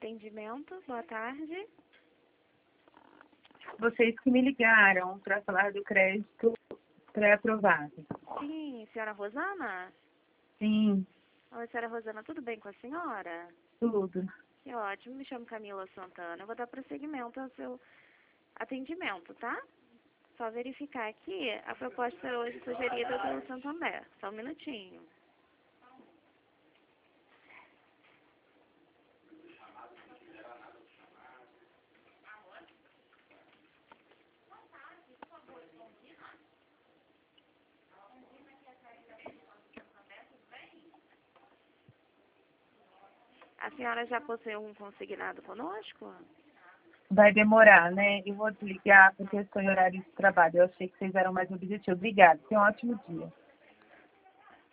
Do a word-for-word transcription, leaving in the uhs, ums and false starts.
atendimento. Boa tarde. Vocês que me ligaram para falar do crédito pré-aprovado. Sim, senhora Rosana? Sim, Oi, senhora Rosana, tudo bem com a senhora? tudo. Que ótimo, me chamo Camila Santana. Eu vou dar prosseguimento ao seu atendimento, tá? Só verificar aqui a proposta hoje sugerida pelo Santander. Só um minutinho. A senhora já possui um consignado conosco? Vai demorar, né? Eu vou desligar porque eu estou em horário de trabalho. Eu achei que vocês eram mais objetivos. Obrigada. Tenha um ótimo dia.